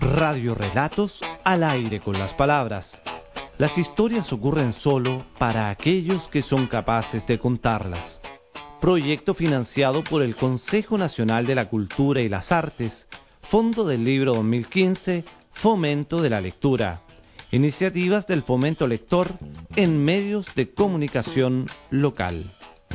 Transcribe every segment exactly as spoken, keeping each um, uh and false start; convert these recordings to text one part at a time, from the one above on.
Radio Relatos al aire con las palabras. Las historias ocurren solo para aquellos que son capaces de contarlas. Proyecto financiado por el Consejo Nacional de la Cultura y las Artes, Fondo del Libro dos mil quince, Fomento de la Lectura. Iniciativas del Fomento Lector en medios de comunicación local.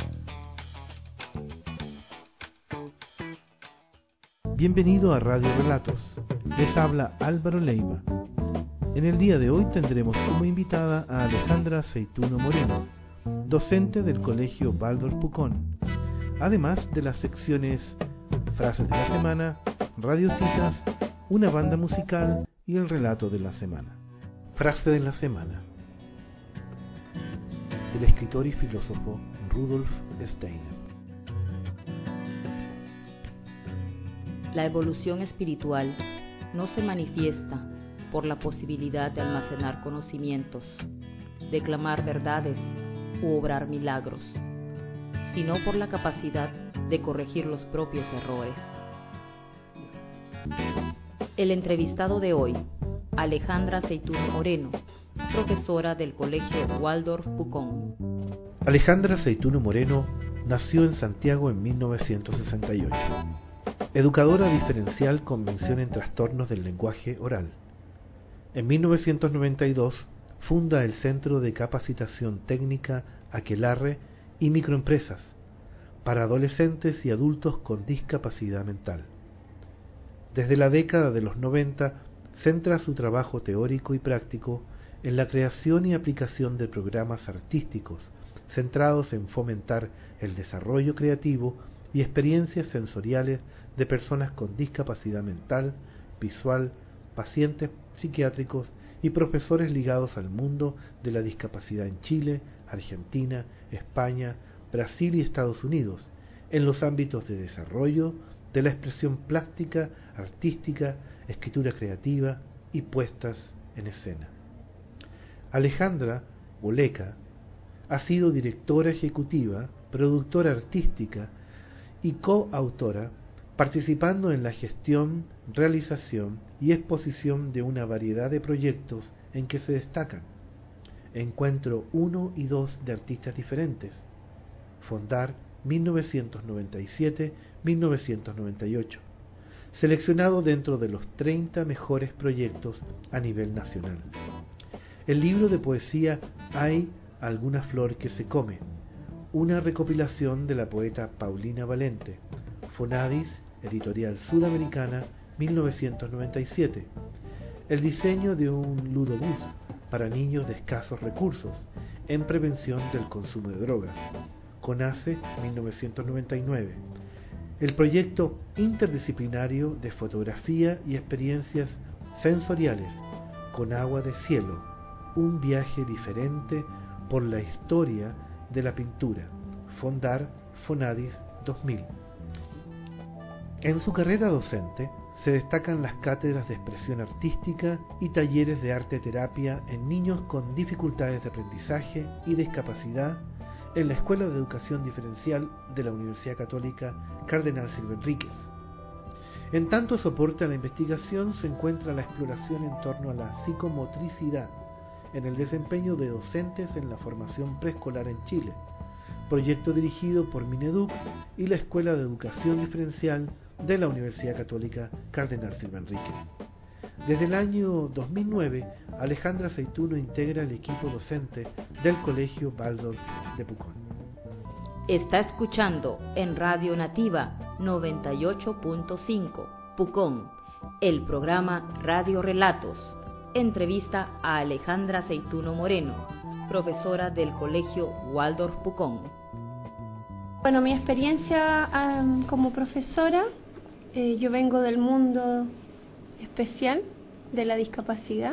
Bienvenido a Radio Relatos. Les habla Álvaro Leiva. En el día de hoy tendremos como invitada a Alejandra Aceituno Moreno, docente del Colegio Waldorf Pucón, además de las secciones Frases de la Semana, Radiocitas, una banda musical y el relato de la semana. Frase de la semana. El escritor y filósofo Rudolf Steiner. La evolución espiritual no se manifiesta por la posibilidad de almacenar conocimientos, declamar verdades u obrar milagros, sino por la capacidad de corregir los propios errores. El entrevistado de hoy, Alejandra Aceituno Moreno, profesora del Colegio Waldorf Pucón. Alejandra Aceituno Moreno nació en Santiago en mil novecientos sesenta y ocho. Educadora diferencial con mención en trastornos del lenguaje oral. En mil novecientos noventa y dos funda el Centro de Capacitación Técnica Aquelarre y Microempresas para adolescentes y adultos con discapacidad mental. Desde la década de los noventa centra su trabajo teórico y práctico en la creación y aplicación de programas artísticos centrados en fomentar el desarrollo creativo y experiencias sensoriales de personas con discapacidad mental, visual, pacientes psiquiátricos y profesores ligados al mundo de la discapacidad en Chile, Argentina, España, Brasil y Estados Unidos, en los ámbitos de desarrollo, de la expresión plástica, artística, escritura creativa y puestas en escena. Alejandra Boleca ha sido directora ejecutiva, productora artística y coautora, participando en la gestión, realización y exposición de una variedad de proyectos en que se destacan Encuentro uno y dos de artistas diferentes, Fondar mil novecientos noventa y siete a mil novecientos noventa y ocho, seleccionado dentro de los treinta mejores proyectos a nivel nacional. El libro de poesía Hay alguna flor que se come, una recopilación de la poeta Paulina Valente, Fonadis, Editorial Sudamericana, mil novecientos noventa y siete. El diseño de un ludobús para niños de escasos recursos en prevención del consumo de drogas, CONACE, mil novecientos noventa y nueve. El proyecto interdisciplinario de fotografía y experiencias sensoriales Con agua de cielo, un viaje diferente por la historia de la pintura, Fondar, Fonadis, dos mil. En su carrera docente se destacan las cátedras de expresión artística y talleres de arte terapia en niños con dificultades de aprendizaje y discapacidad en la Escuela de Educación Diferencial de la Universidad Católica Cardenal Silva Enríquez. En tanto soporte a la investigación se encuentra la exploración en torno a la psicomotricidad en el desempeño de docentes en la formación preescolar en Chile, proyecto dirigido por Mineduc y la Escuela de Educación Diferencial de la Universidad Católica Cardenal Silva Enríquez. Desde el año dos mil nueve, Alejandra Aceituno integra el equipo docente del Colegio Waldorf de Pucón. Está escuchando en Radio Nativa noventa y ocho punto cinco, Pucón, el programa Radio Relatos. Entrevista a Alejandra Aceituno Moreno, profesora del Colegio Waldorf Pucón. Bueno, mi experiencia um, como profesora, eh, yo vengo del mundo especial de la discapacidad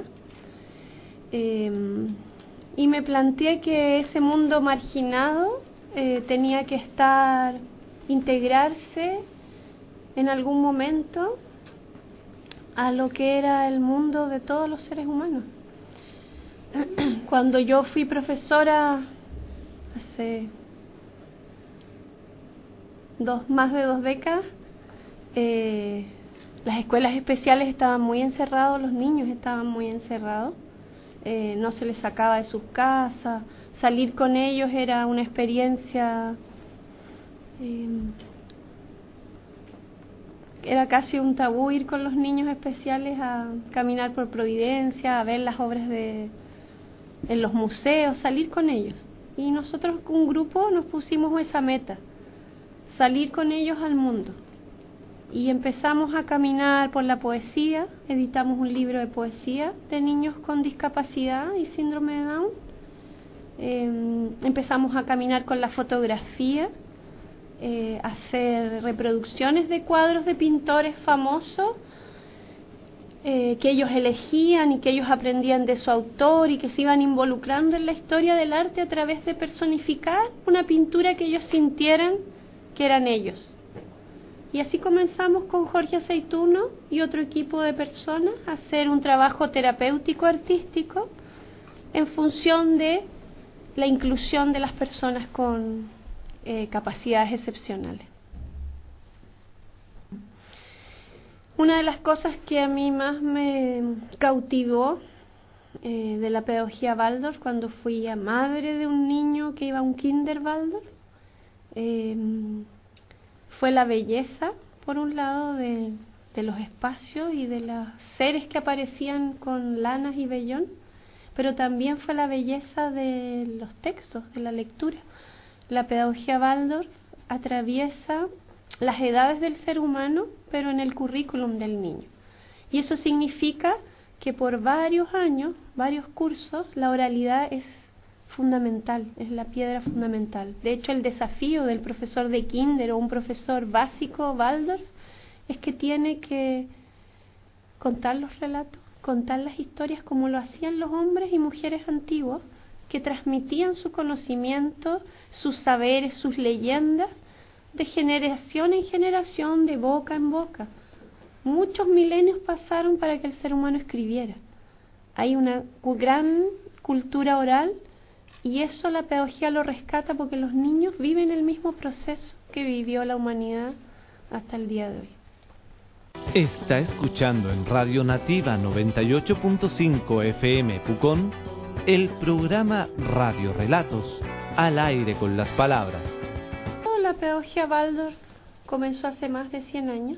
eh, y me planteé que ese mundo marginado eh, tenía que estar, integrarse en algún momento a lo que era el mundo de todos los seres humanos. Cuando yo fui profesora hace dos, más de dos décadas, eh, las escuelas especiales estaban muy encerrados, los niños estaban muy encerrados, eh, no se les sacaba de sus casas, salir con ellos era una experiencia, eh, era casi un tabú ir con los niños especiales a caminar por Providencia, a ver las obras de en los museos, salir con ellos. Y nosotros, un grupo, nos pusimos esa meta, salir con ellos al mundo. Y empezamos a caminar por la poesía, editamos un libro de poesía de niños con discapacidad y síndrome de Down. Eh, empezamos a caminar con la fotografía, eh, hacer reproducciones de cuadros de pintores famosos eh, que ellos elegían y que ellos aprendían de su autor y que se iban involucrando en la historia del arte a través de personificar una pintura que ellos sintieran que eran ellos. Y así comenzamos con Jorge Aceituno y otro equipo de personas a hacer un trabajo terapéutico artístico en función de la inclusión de las personas con eh, capacidades excepcionales. Una de las cosas que a mí más me cautivó eh, de la pedagogía Waldorf, cuando fui a madre de un niño que iba a un kinder Waldorf, eh, fue la belleza, por un lado, de, de los espacios y de los seres que aparecían con lanas y vellón, pero también fue la belleza de los textos, de la lectura. La pedagogía Waldorf atraviesa las edades del ser humano, pero en el currículum del niño. Y eso significa que por varios años, varios cursos, la oralidad es fundamental, es la piedra fundamental. De hecho, el desafío del profesor de kinder o un profesor básico Waldorf es que tiene que contar los relatos, contar las historias como lo hacían los hombres y mujeres antiguos, que transmitían su conocimiento, sus saberes, sus leyendas, de generación en generación, de boca en boca. Muchos milenios pasaron para que el ser humano escribiera. Hay una gran cultura oral y eso la pedagogía lo rescata porque los niños viven el mismo proceso que vivió la humanidad hasta el día de hoy. Está escuchando en Radio Nativa noventa y ocho punto cinco F M Pucón el programa Radio Relatos, al aire con las palabras. La pedagogía Waldorf comenzó hace más de cien años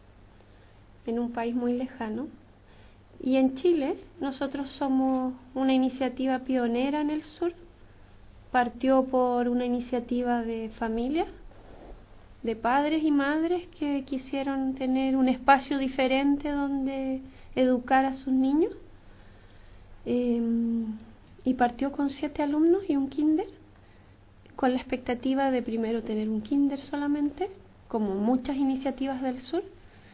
en un país muy lejano y en Chile nosotros somos una iniciativa pionera en el sur. Partió por una iniciativa de familias, de padres y madres que quisieron tener un espacio diferente donde educar a sus niños, eh, y partió con siete alumnos y un kinder, con la expectativa de primero tener un kinder solamente, como muchas iniciativas del sur,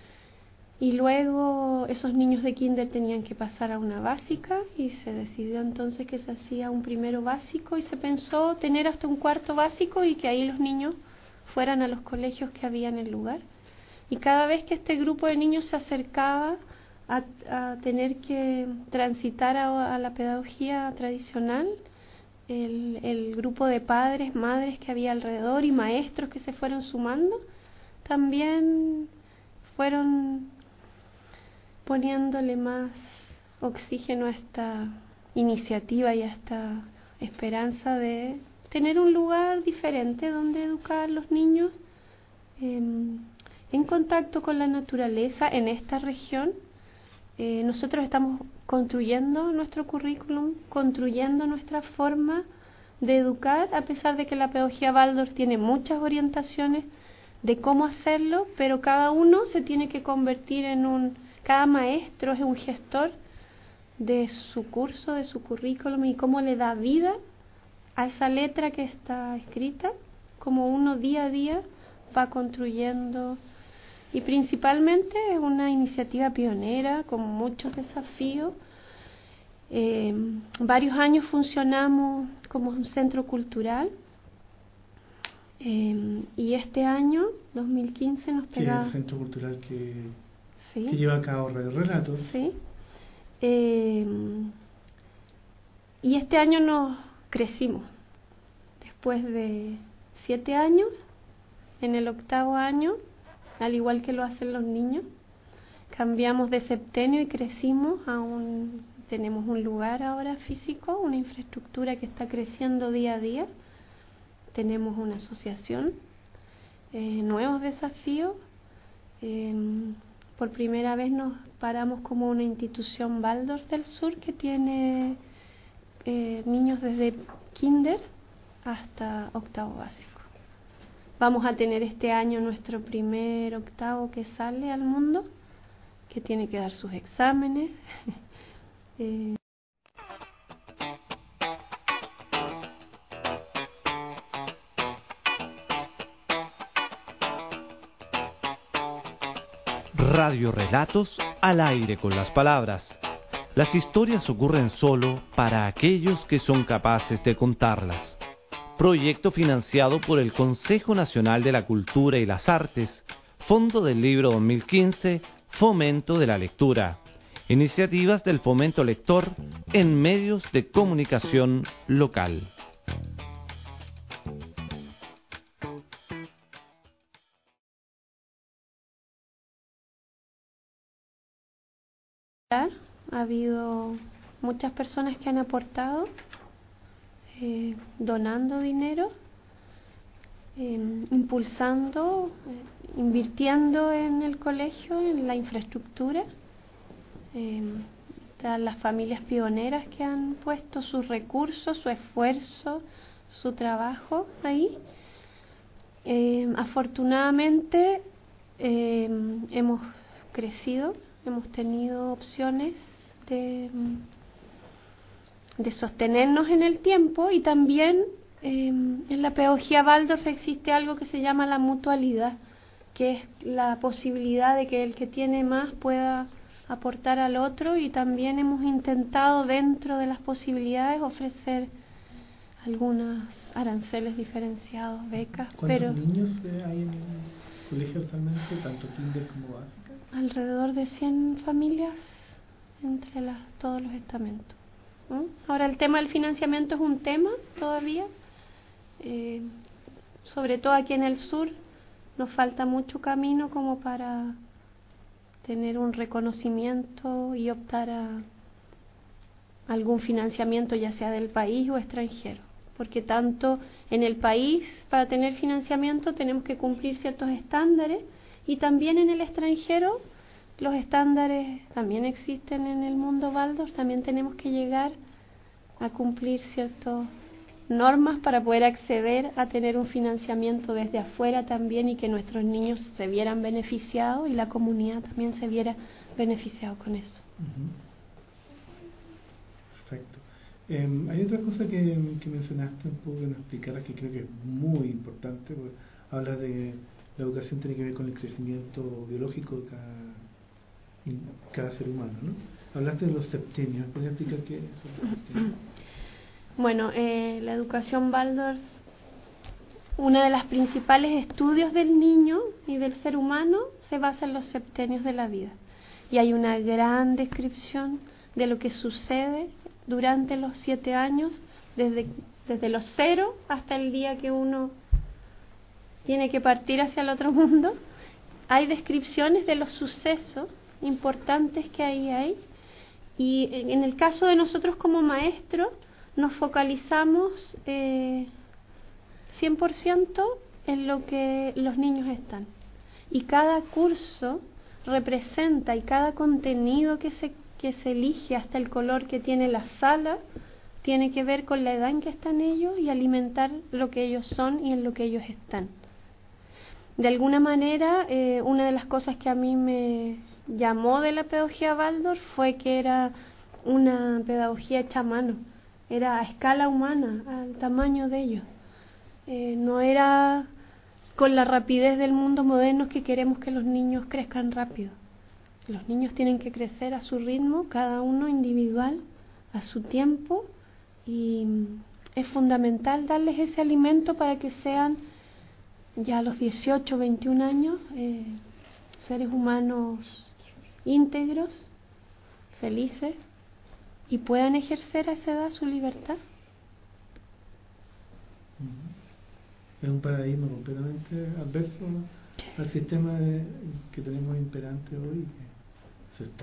y luego esos niños de kinder tenían que pasar a una básica y se decidió entonces que se hacía un primero básico y se pensó tener hasta un cuarto básico y que ahí los niños fueran a los colegios que había en el lugar. Y cada vez que este grupo de niños se acercaba a, a tener que transitar a, a la pedagogía tradicional, El, el grupo de padres, madres que había alrededor y maestros que se fueron sumando, también fueron poniéndole más oxígeno a esta iniciativa y a esta esperanza de tener un lugar diferente donde educar a los niños eh, en contacto con la naturaleza en esta región. Eh, nosotros estamos construyendo nuestro currículum, construyendo nuestra forma de educar, a pesar de que la pedagogía Waldorf tiene muchas orientaciones de cómo hacerlo, pero cada uno se tiene que convertir en un, cada maestro es un gestor de su curso, de su currículum y cómo le da vida a esa letra que está escrita, como uno día a día va construyendo. Y principalmente es una iniciativa pionera con muchos desafíos. Eh, varios años funcionamos como un centro cultural eh, y este año, dos mil quince, nos pegaba... Que es el centro cultural que, ¿sí? que lleva a cabo Radio Relatos. Sí. Eh, y este año nos crecimos. Después de siete años, en el octavo año, al igual que lo hacen los niños, cambiamos de septenio y crecimos a un, tenemos un lugar ahora físico, una infraestructura que está creciendo día a día. Tenemos una asociación, eh, nuevos desafíos. Eh, por primera vez nos paramos como una institución Waldorf del Sur que tiene eh, niños desde kinder hasta octavo básico. Vamos a tener este año nuestro primer octavo que sale al mundo, que tiene que dar sus exámenes. eh, Radio Relatos al aire con las palabras. Las historias ocurren solo para aquellos que son capaces de contarlas. Proyecto financiado por el Consejo Nacional de la Cultura y las Artes, Fondo del Libro dos mil quince, Fomento de la Lectura. Iniciativas del Fomento Lector en medios de comunicación local. Ha habido muchas personas que han aportado, eh, donando dinero, eh, impulsando, eh, invirtiendo en el colegio, en la infraestructura. Eh, están las familias pioneras que han puesto sus recursos, su esfuerzo, su trabajo ahí. Eh, afortunadamente eh, hemos crecido. Hemos tenido opciones de, de sostenernos en el tiempo y también eh, en la pedagogía Waldorf existe algo que se llama la mutualidad, que es la posibilidad de que el que tiene más pueda aportar al otro, y también hemos intentado dentro de las posibilidades ofrecer algunos aranceles diferenciados, becas. ¿Cuántos pero niños eh, hay en el colegio actualmente, tanto kinder como básica? Alrededor de cien familias entre las, todos los estamentos. ¿Mm? Ahora el tema del financiamiento es un tema todavía, eh, sobre todo aquí en el sur nos falta mucho camino como para tener un reconocimiento y optar a algún financiamiento, ya sea del país o extranjero, porque tanto en el país para tener financiamiento tenemos que cumplir ciertos estándares, y también en el extranjero los estándares también existen en el mundo Waldorf, también tenemos que llegar a cumplir ciertas normas para poder acceder a tener un financiamiento desde afuera también, y que nuestros niños se vieran beneficiados y la comunidad también se viera beneficiado con eso. Uh-huh. Perfecto. Eh, hay otra cosa que, que mencionaste un poco, que nos explicaras, que creo que es muy importante, porque habla de la educación tiene que ver con el crecimiento biológico de cada, cada ser humano, ¿no? Hablaste de los septenios, ¿puedes explicar qué son los septenios? Bueno, eh, la educación Waldorf, uno de los principales estudios del niño y del ser humano se basa en los septenios de la vida, y hay una gran descripción de lo que sucede durante los siete años, desde, desde los cero hasta el día que uno tiene que partir hacia el otro mundo. Hay descripciones de los sucesos importantes que ahí hay, y en el caso de nosotros como maestros nos focalizamos eh, cien por ciento en lo que los niños están, y cada curso representa, y cada contenido que se, que se elige, hasta el color que tiene la sala, tiene que ver con la edad en que están ellos y alimentar lo que ellos son y en lo que ellos están. De alguna manera, eh, una de las cosas que a mí me llamó de la pedagogía Waldorf fue que era una pedagogía hecha a mano, era a escala humana, al tamaño de ellos. Eh, no era con la rapidez del mundo moderno, que queremos que los niños crezcan rápido. Los niños tienen que crecer a su ritmo, cada uno individual, a su tiempo, y es fundamental darles ese alimento para que sean ya a los dieciocho, veintiún años, eh, seres humanos íntegros, felices, y puedan ejercer a esa edad su libertad. Es un paradigma completamente adverso al sistema de, que tenemos imperante hoy, se está,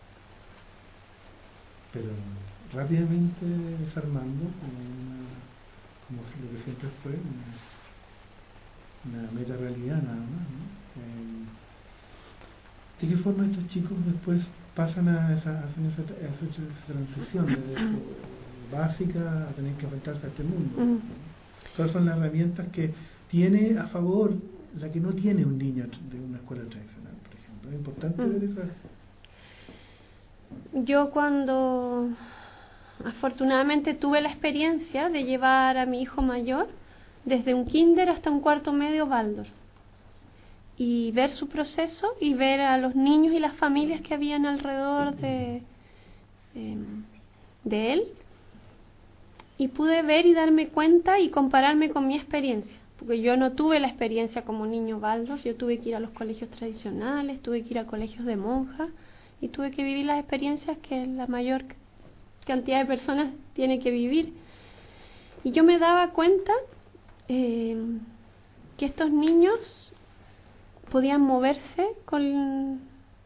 pero rápidamente desarmando como, una, como lo que siempre fue una, una meta realidad nada más, ¿no? Eh, ¿de qué forma estos chicos después pasan a esa, hacen esa, esa, esa transición desde su básica a tener que enfrentarse a este mundo? Mm. ¿Cuáles son las herramientas que tiene a favor la que no tiene un niño de una escuela tradicional, por ejemplo? Es importante Mm. ver eso. Yo cuando afortunadamente tuve la experiencia de llevar a mi hijo mayor desde un kinder hasta un cuarto medio Waldorf y ver su proceso y ver a los niños y las familias que habían alrededor de, eh, de él, y pude ver y darme cuenta y compararme con mi experiencia, porque yo no tuve la experiencia como niño Waldorf. Yo tuve que ir a los colegios tradicionales, tuve que ir a colegios de monjas y tuve que vivir las experiencias que la mayor cantidad de personas tiene que vivir. Y yo me daba cuenta eh, que estos niños podían moverse con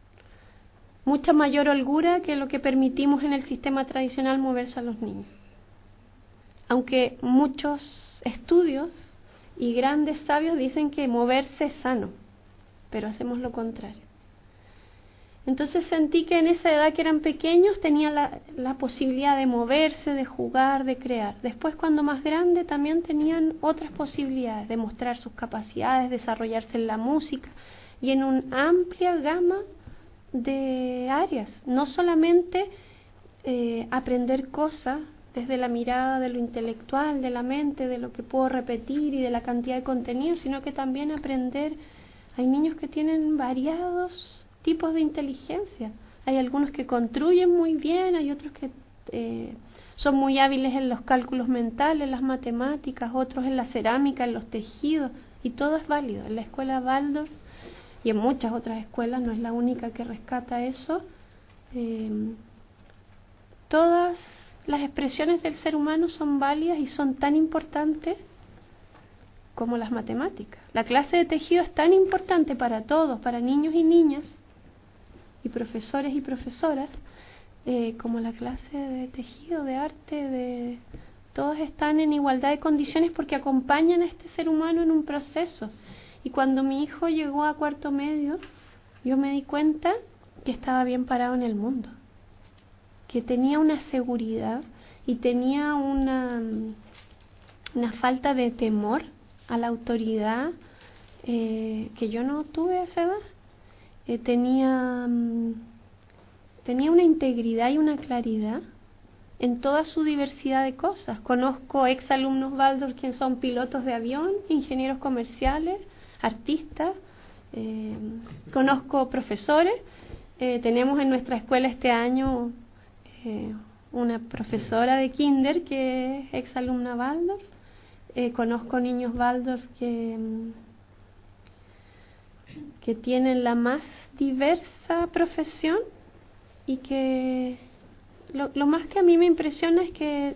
mucha mayor holgura que lo que permitimos en el sistema tradicional moverse a los niños. Aunque muchos estudios y grandes sabios dicen que moverse es sano, pero hacemos lo contrario. Entonces sentí que en esa edad que eran pequeños tenían la, la posibilidad de moverse, de jugar, de crear. Después, cuando más grande, también tenían otras posibilidades de mostrar sus capacidades, desarrollarse en la música y en una amplia gama de áreas. No solamente eh, aprender cosas desde la mirada de lo intelectual, de la mente, de lo que puedo repetir y de la cantidad de contenido, sino que también aprender. Hay niños que tienen variados tipos de inteligencia. Hay algunos que construyen muy bien, hay otros que eh, son muy hábiles en los cálculos mentales, en las matemáticas, otros en la cerámica, en los tejidos, y todo es válido. En la escuela Waldorf y en muchas otras escuelas, no es la única que rescata eso, eh, todas las expresiones del ser humano son válidas y son tan importantes como las matemáticas. La clase de tejido es tan importante para todos, para niños y niñas, y profesores y profesoras, eh, como la clase de tejido, de arte, de todos están en igualdad de condiciones porque acompañan a este ser humano en un proceso. Y cuando mi hijo llegó a cuarto medio, yo me di cuenta que estaba bien parado en el mundo, que tenía una seguridad y tenía una, una falta de temor a la autoridad eh, que yo no tuve a esa edad. Eh, tenía, tenía una integridad y una claridad en toda su diversidad de cosas. Conozco exalumnos Waldorf que son pilotos de avión, ingenieros comerciales, artistas, eh, conozco profesores. Eh, tenemos en nuestra escuela este año eh, una profesora de kinder que es exalumna Waldorf. Eh, conozco niños Waldorf que que tienen la más diversa profesión y que lo, lo más que a mí me impresiona es que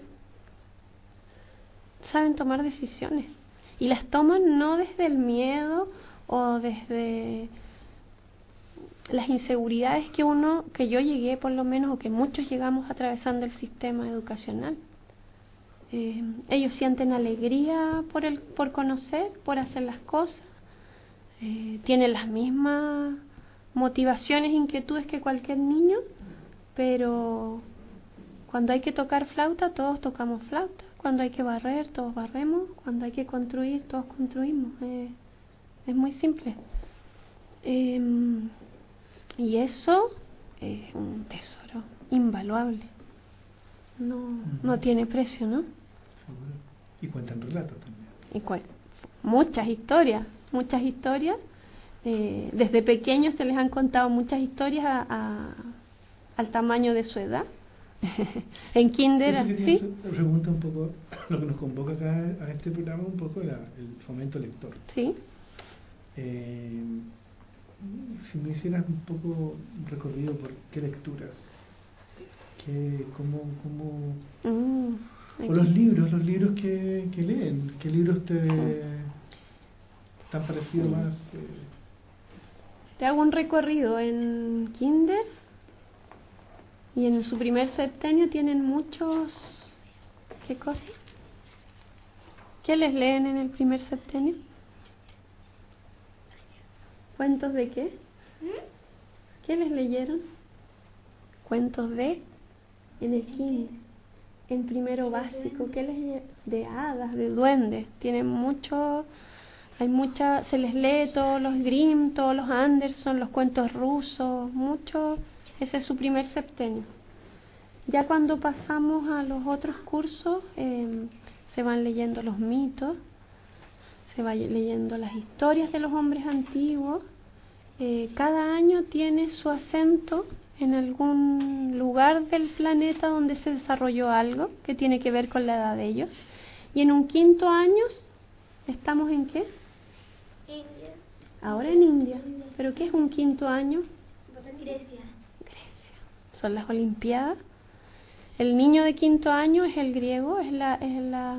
saben tomar decisiones y las toman no desde el miedo o desde las inseguridades que uno, que yo llegué por lo menos, o que muchos llegamos atravesando el sistema educacional. Eh, ellos sienten alegría por el, por conocer, por hacer las cosas. Eh, tienen las mismas motivaciones e inquietudes que cualquier niño, pero cuando hay que tocar flauta, todos tocamos flauta. Cuando hay que barrer, todos barremos. Cuando hay que construir, todos construimos. Eh, es muy simple. Eh, y eso es un tesoro invaluable. No, uh-huh. no tiene precio, ¿no? Y cuentan relatos también. Y cu- muchas historias. Muchas historias, eh, desde pequeños se les han contado muchas historias a, a, al tamaño de su edad. En kinder, ¿sí? Pregunta un poco, lo que nos convoca acá a este programa, un poco la, el fomento lector. Sí. Eh, si me hicieras un poco un recorrido por qué lecturas, qué, cómo, cómo mm, o los libros, los libros que, que leen, qué libros te... Mm. ¿Tan parecido más? Eh... Te hago un recorrido en kinder. Y en su primer septenio tienen muchos... ¿Qué cosas? ¿Qué les leen en el primer septenio? ¿Cuentos de qué? ¿Qué les leyeron? Cuentos de... En el quinto, en primero básico, ¿qué les lle- de hadas, de duendes? Tienen mucho... Hay mucha... Se les lee todos los Grimm, todos los Anderson, los cuentos rusos, mucho... Ese es su primer septenio. Ya cuando pasamos a los otros cursos, eh, se van leyendo los mitos, se va leyendo las historias de los hombres antiguos. Eh, cada año tiene su acento en algún lugar del planeta donde se desarrolló algo que tiene que ver con la edad de ellos. Y en un quinto año, ¿estamos en qué? India. Ahora en India. ¿Pero qué es un quinto año? Grecia. Grecia. Son las Olimpiadas. El niño de quinto año es el griego, es la es la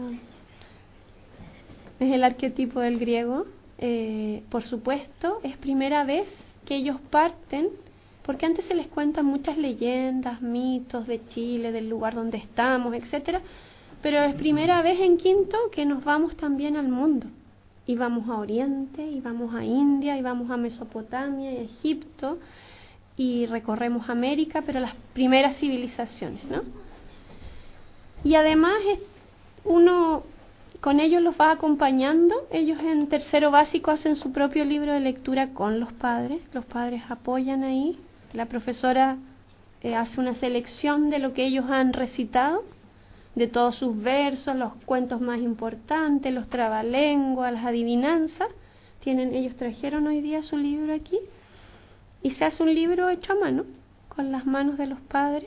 es el arquetipo del griego. Eh, por supuesto, es primera vez que ellos parten, porque antes se les cuentan muchas leyendas, mitos de Chile, del lugar donde estamos, etcétera. Pero es primera vez en quinto que nos vamos también al mundo. Y vamos a Oriente, y vamos a India, y vamos a Mesopotamia, y a Egipto, y recorremos América, pero las primeras civilizaciones, ¿no? Y además uno con ellos los va acompañando. Ellos en tercero básico hacen su propio libro de lectura con los padres. Los padres apoyan ahí. La profesora eh, hace una selección de lo que ellos han recitado, de todos sus versos, los cuentos más importantes, los trabalenguas, las adivinanzas. Tienen, ellos trajeron hoy día su libro aquí y se hace un libro hecho a mano con las manos de los padres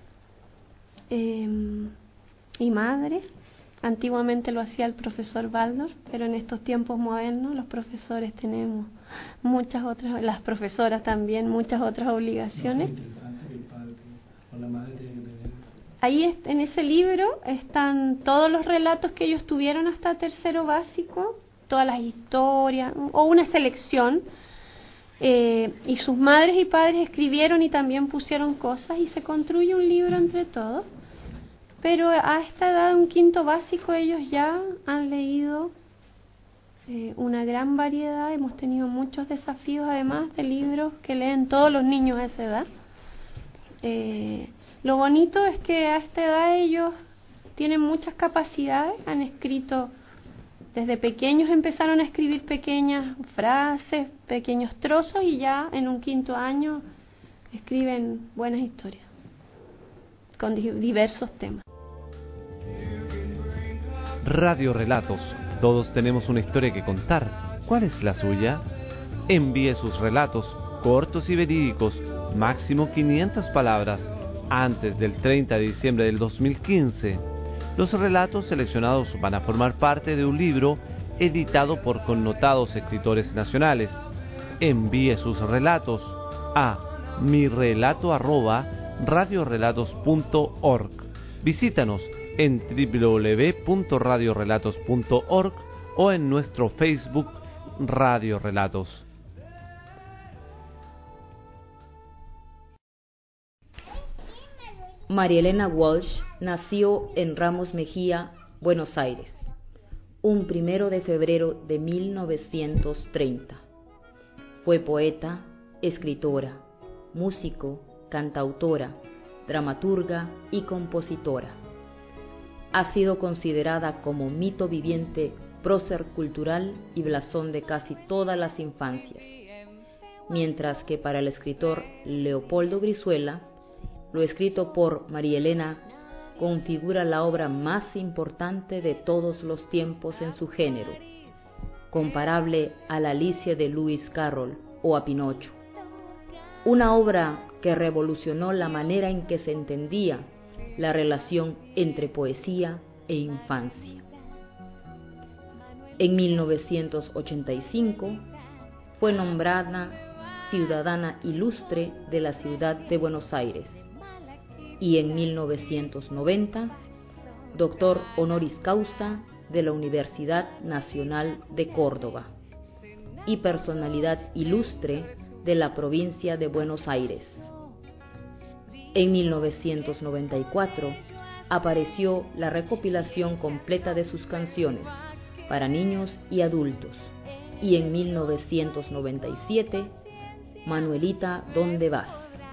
eh, y madres. Antiguamente lo hacía el profesor Baldor, pero en estos tiempos modernos los profesores tenemos muchas otras, las profesoras también, muchas otras obligaciones. Ahí en ese libro están todos los relatos que ellos tuvieron hasta tercero básico, todas las historias, o una selección, eh, y sus madres y padres escribieron y también pusieron cosas y se construye un libro entre todos. Pero a esta edad, un quinto básico, ellos ya han leído eh, una gran variedad. Hemos tenido muchos desafíos, además de libros que leen todos los niños a esa edad. Eh, lo bonito es que a esta edad ellos tienen muchas capacidades, han escrito, desde pequeños empezaron a escribir pequeñas frases, pequeños trozos, y ya en un quinto año escriben buenas historias con diversos temas. Radio Relatos. Todos tenemos una historia que contar. ¿Cuál es la suya? Envíe sus relatos, cortos y verídicos, máximo quinientas palabras, antes del treinta de diciembre del dos mil quince. Los relatos seleccionados van a formar parte de un libro editado por connotados escritores nacionales. Envíe sus relatos a mirelato arroba radiorelatos punto org. Visítanos en doble u doble u doble u punto radiorelatos punto org o en nuestro Facebook Radio Relatos. María Elena Walsh nació en Ramos Mejía, Buenos Aires, un primero de febrero de mil novecientos treinta. Fue poeta, escritora, músico, cantautora, dramaturga y compositora. Ha sido considerada como mito viviente, prócer cultural y blasón de casi todas las infancias, mientras que para el escritor Leopoldo Brizuela, lo escrito por María Elena configura la obra más importante de todos los tiempos en su género, comparable a la Alicia de Lewis Carroll o a Pinocho. Una obra que revolucionó la manera en que se entendía la relación entre poesía e infancia. En mil novecientos ochenta y cinco fue nombrada ciudadana ilustre de la ciudad de Buenos Aires y en mil novecientos noventa doctor honoris causa de la Universidad Nacional de Córdoba y personalidad ilustre de la provincia de Buenos Aires. En mil novecientos noventa y cuatro apareció la recopilación completa de sus canciones para niños y adultos, y en mil novecientos noventa y siete, Manuelita, ¿dónde vas?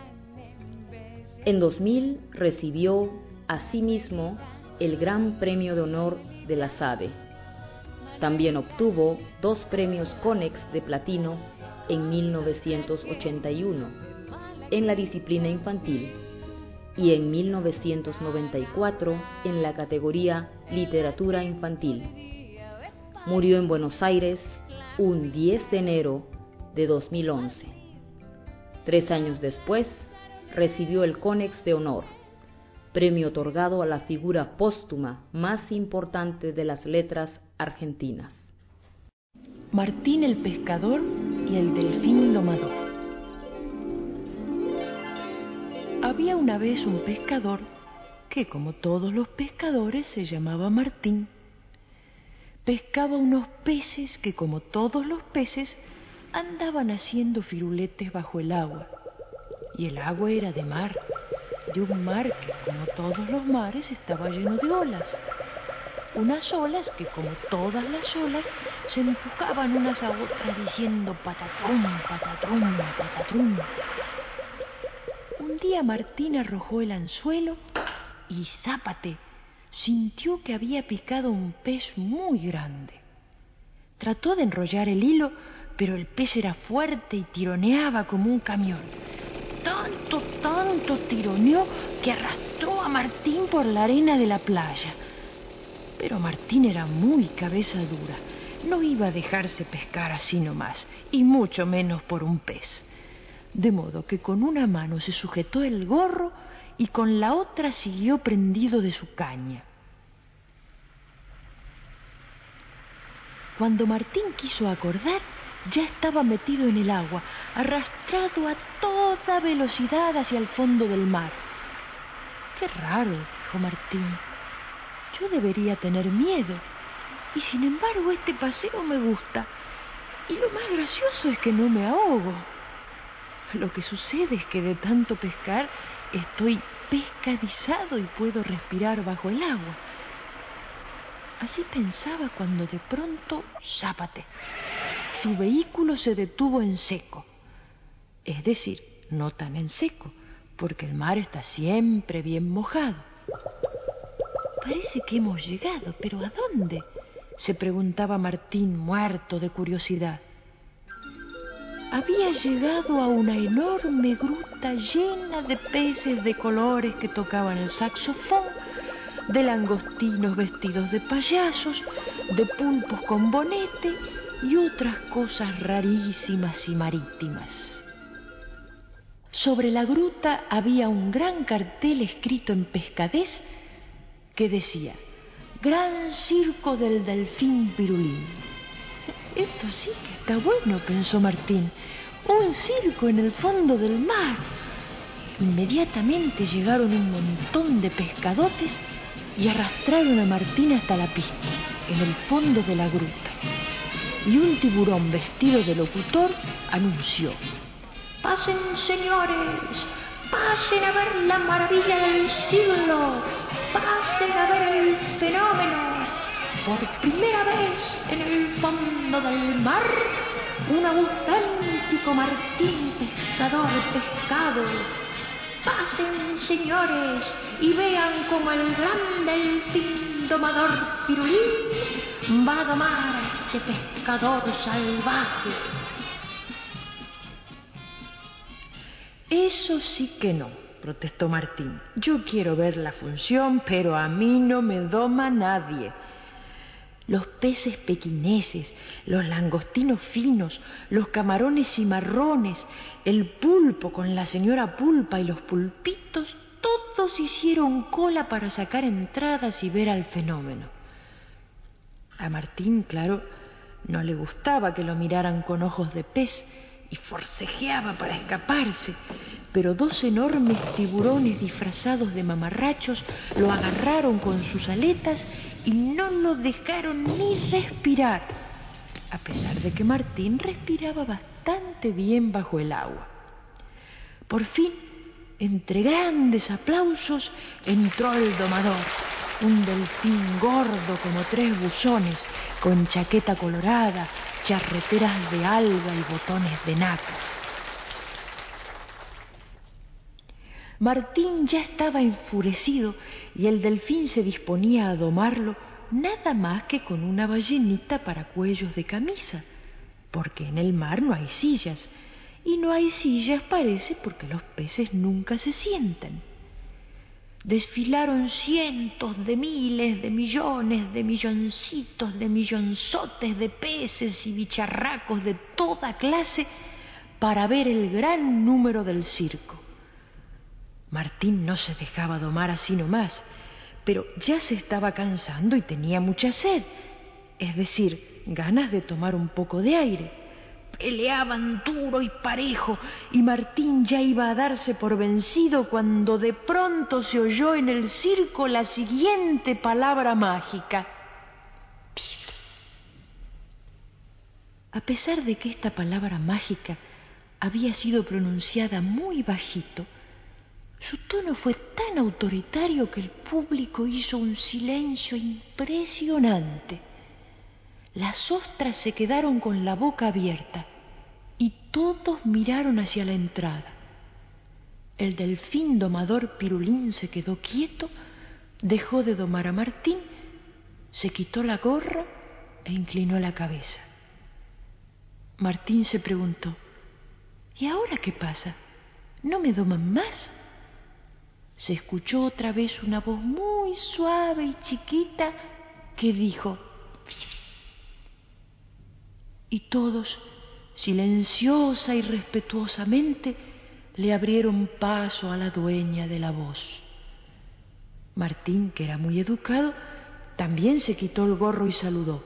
En dos mil recibió asimismo el Gran Premio de Honor de la SADE. También obtuvo dos premios Conex de platino en mil novecientos ochenta y uno en la disciplina infantil y en mil novecientos noventa y cuatro en la categoría Literatura Infantil. Murió en Buenos Aires un diez de enero de dos mil once. Tres años después, recibió el Conex de Honor, premio otorgado a la figura póstuma más importante de las letras argentinas. Martín el pescador y el delfín domador. Había una vez un pescador que, como todos los pescadores, se llamaba Martín. Pescaba unos peces que, como todos los peces, andaban haciendo firuletes bajo el agua. Y el agua era de mar, de un mar que, como todos los mares, estaba lleno de olas. Unas olas que, como todas las olas, se empujaban unas a otras diciendo patatrum, patatrum, patatrum. Un día Martín arrojó el anzuelo y zápate, sintió que había picado un pez muy grande. Trató de enrollar el hilo, pero el pez era fuerte y tironeaba como un camión. Tanto, tanto tironeó que arrastró a Martín por la arena de la playa. Pero Martín era muy cabeza dura. No iba a dejarse pescar así nomás, y mucho menos por un pez. De modo que con una mano se sujetó el gorro y con la otra siguió prendido de su caña. Cuando Martín quiso acordar, ya estaba metido en el agua, arrastrado a toda velocidad hacia el fondo del mar. ¡Qué raro!, dijo Martín. Yo debería tener miedo, y sin embargo este paseo me gusta, y lo más gracioso es que no me ahogo. Lo que sucede es que de tanto pescar estoy pescadizado y puedo respirar bajo el agua. Así pensaba cuando de pronto, zápate, su vehículo se detuvo en seco. Es decir, no tan en seco, porque el mar está siempre bien mojado. Parece que hemos llegado, pero ¿a dónde?, se preguntaba Martín, muerto de curiosidad. Había llegado a una enorme gruta llena de peces de colores que tocaban el saxofón, de langostinos vestidos de payasos, de pulpos con bonete y otras cosas rarísimas y marítimas. Sobre la gruta había un gran cartel escrito en pescadés que decía: Gran Circo del Delfín Pirulín. Esto sí que está bueno, pensó Martín. Un circo en el fondo del mar. Inmediatamente llegaron un montón de pescadotes y arrastraron a Martín hasta la pista, en el fondo de la gruta. Y un tiburón vestido de locutor anunció: Pasen, señores, pasen a ver la maravilla del siglo, pasen a ver el fenómeno. Por primera vez en el fondo del mar, un auténtico Martín pescador pescado. Pasen, señores, y vean cómo el gran delfín domador Pirulín va a domar a este pescador salvaje. Eso sí que no, protestó Martín. Yo quiero ver la función, pero a mí no me doma nadie. Los peces pequineses, los langostinos finos, los camarones cimarrones, el pulpo con la señora Pulpa y los pulpitos, todos hicieron cola para sacar entradas y ver al fenómeno. A Martín, claro, no le gustaba que lo miraran con ojos de pez y forcejeaba para escaparse, pero dos enormes tiburones disfrazados de mamarrachos lo agarraron con sus aletas y no lo dejaron ni respirar, a pesar de que Martín respiraba bastante bien bajo el agua. Por fin, Entre grandes aplausos entró el domador, un delfín gordo como tres buzones, con chaqueta colorada, charreteras de alga y botones de nácar. Martín ya estaba enfurecido y el delfín se disponía a domarlo nada más que con una ballenita para cuellos de camisa, porque en el mar no hay sillas, y no hay sillas parece porque los peces nunca se sientan. Desfilaron cientos de miles de millones de milloncitos de millonzotes de peces y bicharracos de toda clase para ver el gran número del circo. Martín no se dejaba domar así nomás, pero ya se estaba cansando y tenía mucha sed, es decir, ganas de tomar un poco de aire. Peleaban duro y parejo, y Martín ya iba a darse por vencido cuando de pronto se oyó en el circo la siguiente palabra mágica. A pesar de que esta palabra mágica había sido pronunciada muy bajito, su tono fue tan autoritario que el público hizo un silencio impresionante. Las ostras se quedaron con la boca abierta y todos miraron hacia la entrada. El delfín domador Pirulín se quedó quieto, dejó de domar a Martín, se quitó la gorra e inclinó la cabeza. Martín se preguntó: ¿y ahora qué pasa? ¿No me doman más? Se escuchó otra vez una voz muy suave y chiquita que dijo: y todos, silenciosa y respetuosamente, le abrieron paso a la dueña de la voz. Martín, que era muy educado, también se quitó el gorro y saludó.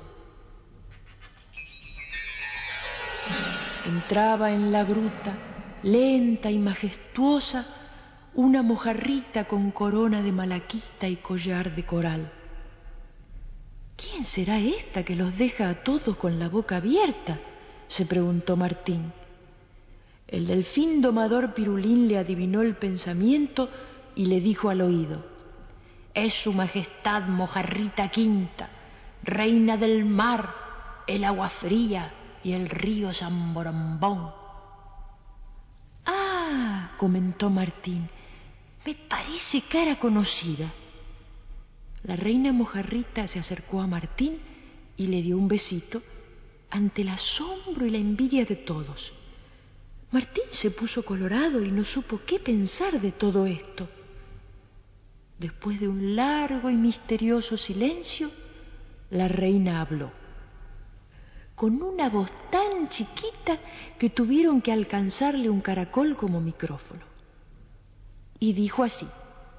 Entraba en la gruta, lenta y majestuosa, una mojarrita con corona de malaquita y collar de coral. ¿Quién será esta que los deja a todos con la boca abierta?, se preguntó Martín. El delfín domador Pirulín le adivinó el pensamiento y le dijo al oído: es su majestad Mojarrita Quinta, reina del mar, el agua fría y el río San Borombón. Ah, comentó Martín, me parece cara conocida. La reina Mojarrita se acercó a Martín y le dio un besito ante el asombro y la envidia de todos. Martín se puso colorado y no supo qué pensar de todo esto. Después de un largo y misterioso silencio, la reina habló, con una voz tan chiquita que tuvieron que alcanzarle un caracol como micrófono. Y dijo así: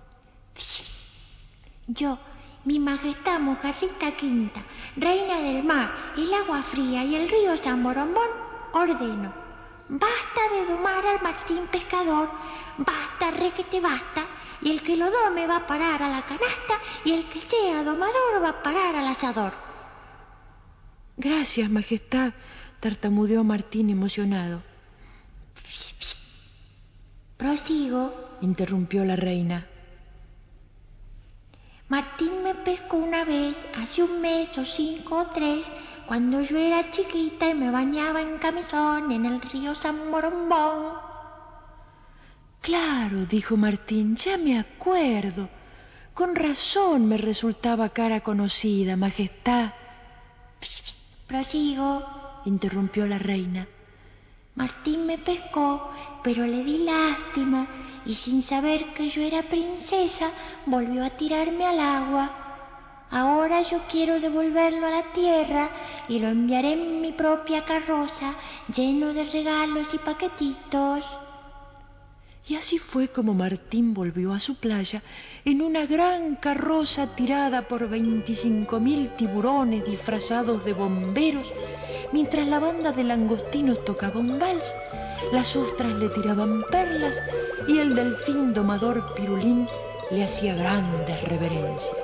yo, mi majestad Mojarrita Quinta, reina del mar, el agua fría y el río San Borombón, ordeno: basta de domar al Martín pescador, basta, requete basta, y el que lo dome va a parar a la canasta, y el que sea domador va a parar al asador. Gracias, majestad, tartamudeó Martín emocionado. Prosigo, interrumpió la reina. Martín me pescó una vez, hace un mes o cinco o tres, cuando yo era chiquita y me bañaba en camisón en el río San Borombón. Claro, dijo Martín, ya me acuerdo. Con razón me resultaba cara conocida, majestad. Prosigo, interrumpió la reina. Martín me pescó, pero le di lástima, y sin saber que yo era princesa, volvió a tirarme al agua. Ahora yo quiero devolverlo a la tierra y lo enviaré en mi propia carroza, lleno de regalos y paquetitos. Y así fue como Martín volvió a su playa en una gran carroza tirada por veinticinco mil tiburones disfrazados de bomberos, mientras la banda de langostinos tocaba un vals, las ostras le tiraban perlas y el delfín domador Pirulín le hacía grandes reverencias.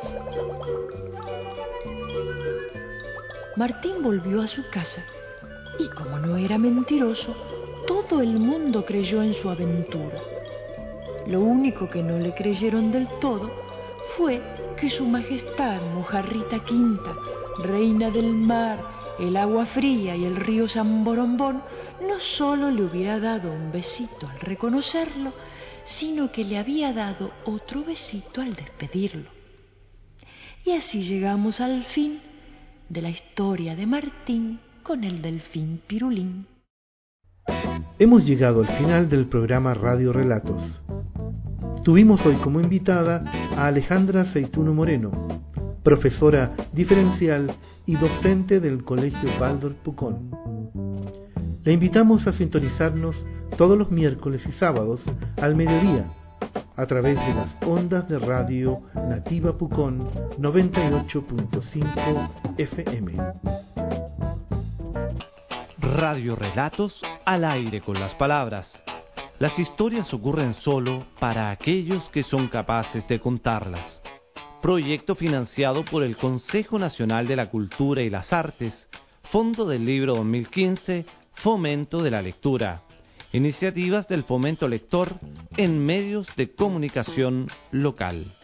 Martín volvió a su casa y, como no era mentiroso, todo el mundo creyó en su aventura. Lo único que no le creyeron del todo fue que su majestad Mojarrita Quinta, reina del mar, el agua fría y el río San Borombón, no solo le hubiera dado un besito al reconocerlo, sino que le había dado otro besito al despedirlo. Y así llegamos al fin de la historia de Martín con el delfín Pirulín. Hemos llegado al final del programa Radio Relatos. Tuvimos hoy como invitada a Alejandra Seituno Moreno, profesora diferencial y docente del Colegio Waldorf Pucón. Le invitamos a sintonizarnos todos los miércoles y sábados al mediodía a través de las ondas de radio Nativa Pucón noventa y ocho punto cinco F M. Radio Relatos al aire con las palabras. Las historias ocurren solo para aquellos que son capaces de contarlas. Proyecto financiado por el Consejo Nacional de la Cultura y las Artes, Fondo del Libro dos mil quince, Fomento de la Lectura. Iniciativas del Fomento Lector en medios de comunicación local.